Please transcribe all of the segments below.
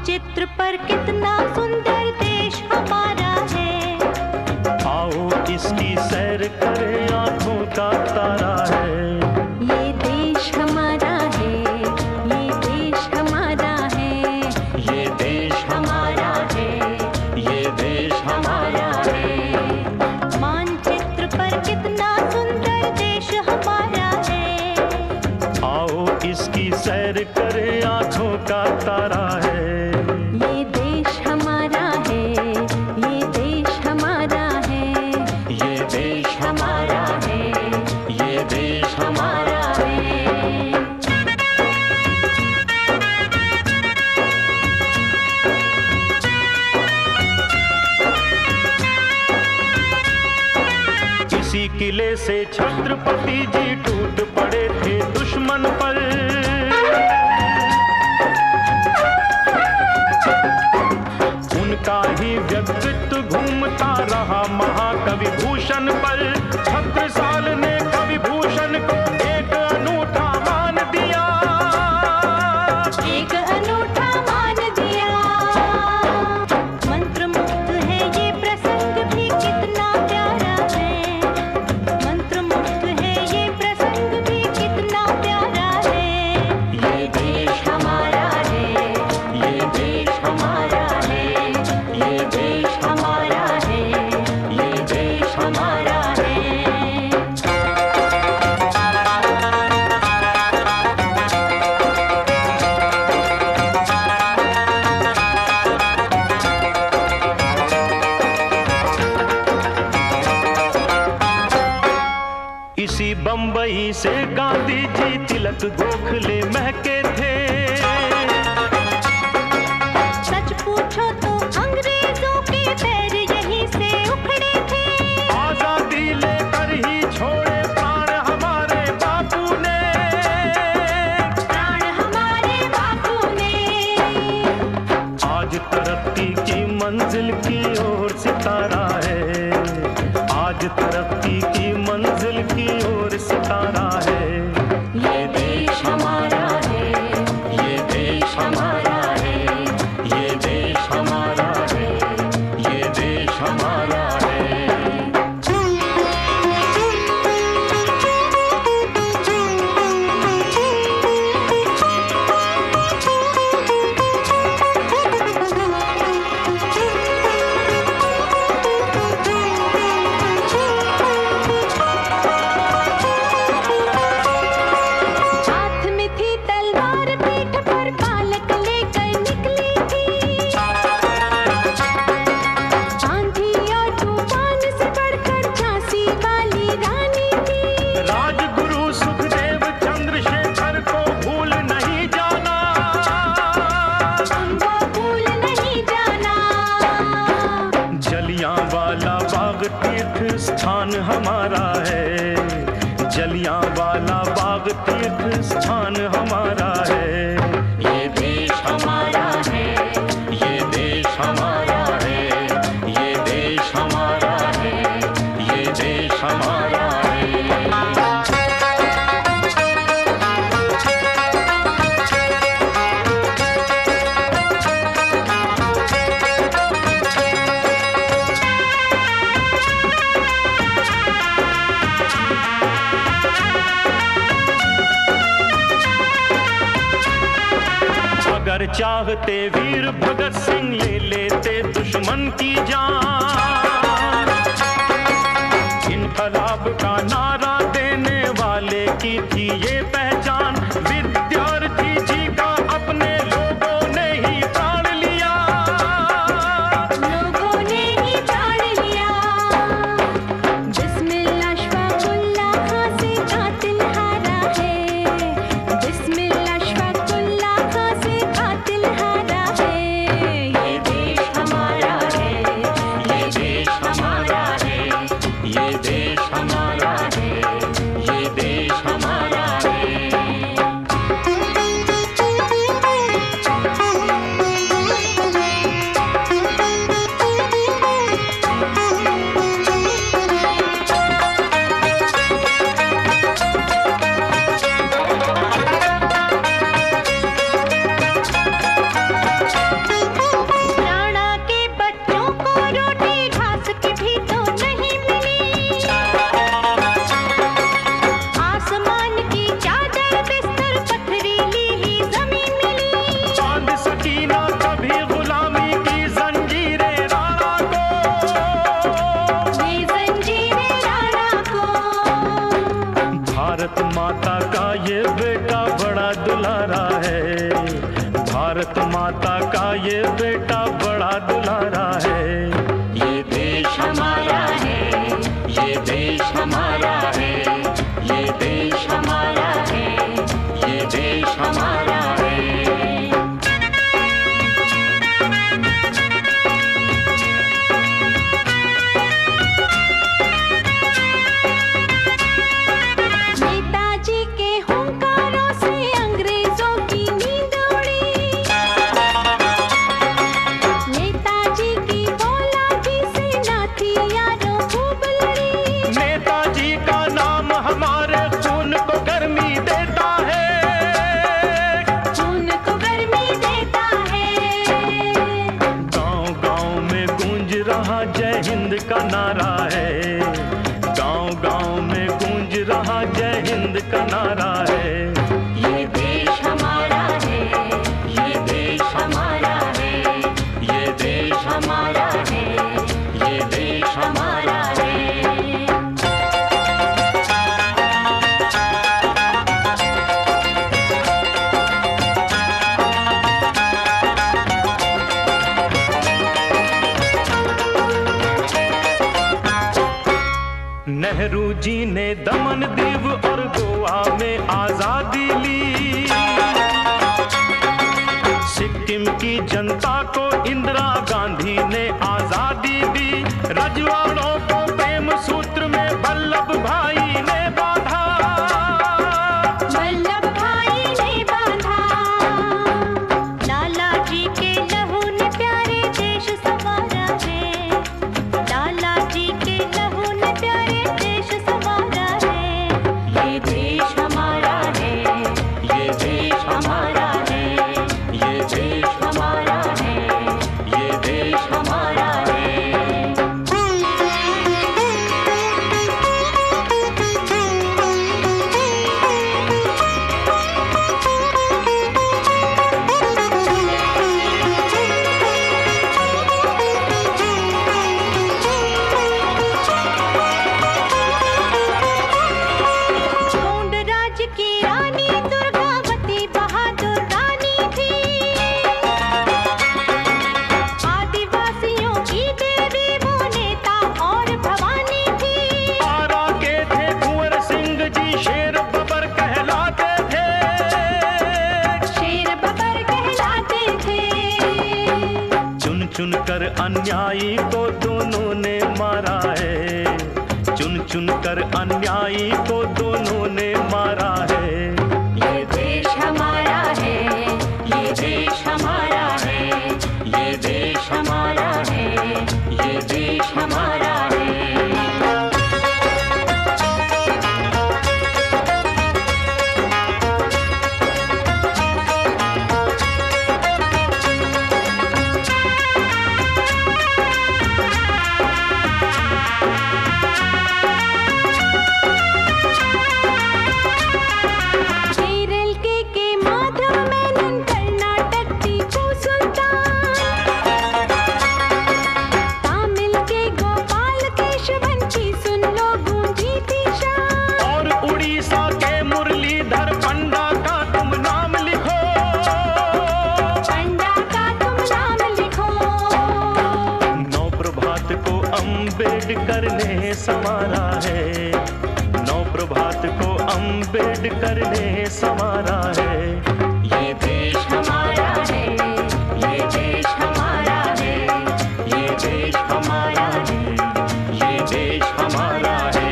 मानचित्र पर कितना सुंदर देश हमारा है। आओ इसकी सैर करें, आंखों का तारा है। ये देश हमारा है, ये देश हमारा है, ये देश हमारा है, ये देश हमारा है। मानचित्र पर कितना सुंदर देश हमारा है। आओ इसकी सैर करें, आंखों का तारा है। ये देश हमारा है, ये देश हमारा है, ये देश हमारा है, ये देश हमारा है। इसी किले से छत्रपति जी टूट पड़े थे दुश्मन पर। उनका ही व्यक्तित्व घूमता रहा महाकवि भूषण पर। 36 ने कवि भूषण को एक अनूठा मान दिया, एक अनूठा मान दिया। मंत्रमुग्ध है ये प्रसंग भी कितना प्यारा है। मंत्रमुग्ध है ये प्रसंग भी कितना प्यारा है। ये देश हमारा है, ये देश हमारा है, ये देश हमारा है, ये देश हमारा है। इसी बंबई से गांधी जी तिलक गोखले महके थे। सच पूछो तो अंग्रेजों के पैर यहीं से उखड़े थे। आजादी लेकर ही छोड़े प्राण हमारे बापू ने, प्राण हमारे बापू ने। आज तरक्की की मंजिल की ओर सितारा है। आज तरक्की की मंजिल की ओर सितारा है। ये देश हमारा है, ये देश हमारा है, ये देश हमारा है, ये देश हमारा है। हाथ में थी तलवार, पीठ पर पालक लेकर निकली थी। आंधी और तूफान से बढ़कर झांसी वाली रानी थी। राजगुरु सुखदेव चंद्रशेखर को भूल नहीं जाना, उनको भूल नहीं जाना। जलियांवाला बाग तीर्थ स्थान हमारा है। जलियांवाला बाग तीर्थ स्थान हमारा है। ये देश हमारा है, ये देश हमारा है, ये देश हमारा है, ये देश हमारा है। अगर चाहते वीर भगत सिंह ले लेते दुश्मन की जान। इनकलाब का नारा देने वाले की थी ये पहचान। विद्यार्थी जी का अपने लोगों ने ही प्राण लिया, लोगों ने ही प्राण लिया। बिस्मिल्लाह शफाकुल्लाह खां से कातिल हारा है। बिस्मिल्लाह शफाकुल्लाह खां से कातिल हारा है। ये देश हमारा है, ये देश दुलारा है, भारत माता का ये बेटा बड़ा दुलारा है। ये देश हमारा है, ये देश हमारा है, ये देश हमारा है, ये देश हमारा है। नेताजी के हुंकारों से अंग्रेजों की नींद उड़ी, नेताजी की औलादी से नाथियारों खूब लड़ी। नेताजी का नाम हमारे खून को गर्मी देता है, खून को गर्मी देता है। गांव-गांव में गूंज रहा जय हिंद का नारा है, गांव-गांव में गूंज रहा जय हिंद का नारा है। ये देश हमारा है, ये देश हमारा है, ये देश हमारा है, ये देश हमारा है। नेहरू जी ने दमन दीव और गोवा में आजादी ली, सिक्किम की जनता को इंदिरा गांधी ने आजादी दी। रजवाड़ों को प्रेम सूत्र में वल्लभ भाई ने बांधा, वल्लभ भाई ने बांधा। लाला जी के लहू ने प्यारे देश संवारा है, लाला जी के लहू ने प्यारे देश संवारा है। ये देश हमारा है, ये देश हमारा है, ये देश हमारा है, ये देश हमारा है। गोंड राज की रानी दुर्गावती बहादुर रानी थी, आदिवासियों की देवी वो नेता और भवानी थी। आरा के थे कुंवर सिंह जी शेर बबर कहलाते थे, शेर बबर कहलाते थे। चुन चुन कर अन्यायी को दोनों ने मारा है, चुन चुन कर अन्यायी को दोनों ने मारा है। ये देश हमारा है, ये देश हमारा है, ये देश हमारा है, ये देश हमारा है। केरल के माधव मेनन, कर्नाटक टीपू सुल्तान, तमिल के गोपाल केशवन की सुन लो गूंजी थी शान। और उड़ीसा के मुरलीधर पंडा का तुम नाम लिखो, पंडा का तुम नाम लिखो। नौ प्रभात को अम्बेडकर ने संवारा है, नौ प्रभात को अम्बेडकर ने संवारा है। ये देश हमारा है, ये देश हमारा है, ये देश हमारा है, ये देश हमारा है।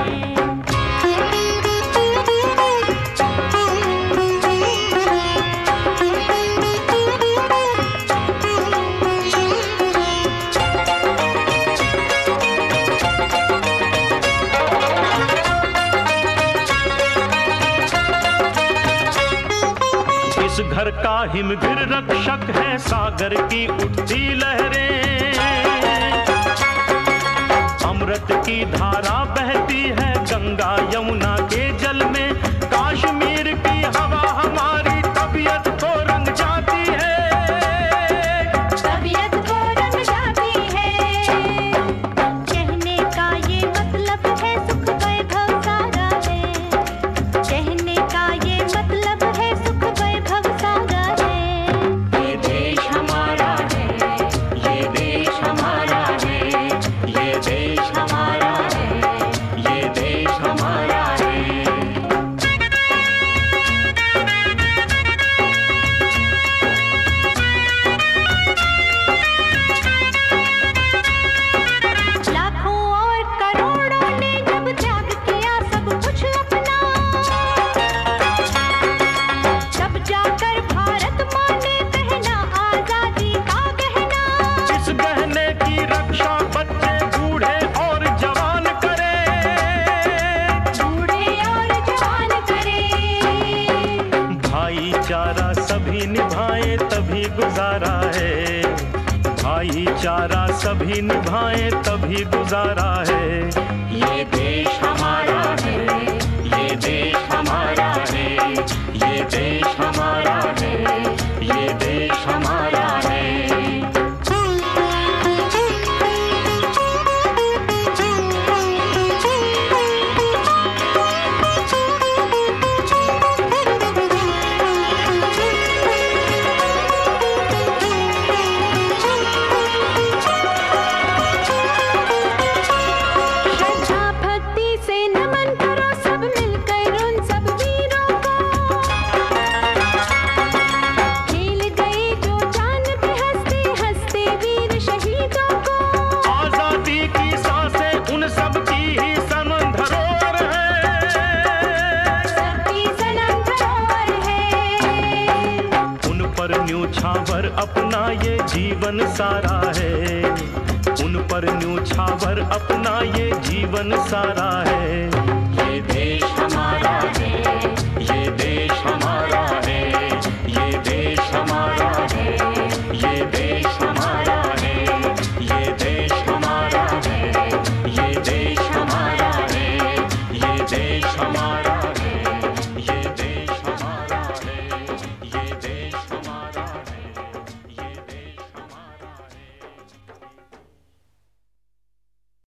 इस घर का हिमगिर रक्षक है सागर की उठती लहरें, अमृत की धारा बहती है गंगा यमुना के जल में। कश्मीर की हवा हमारी तबीयत को रंग जाती है, तबीयत को रंग जाती है। कहने का ये मतलब है सुख वैभव सारा है, कहने का ये मतलब है सुख भाईचारा सभी निभाए तभी गुजारा है, भाईचारा सभी निभाए तभी गुजारा है। ये देश हमारा है, ये देश हमारा है, ये देश हमारा है, ये देश हमारा है। न्योछावर अपना ये जीवन सारा है, उन पर न्योछावर अपना ये जीवन सारा है। ये देश हमारा है, ये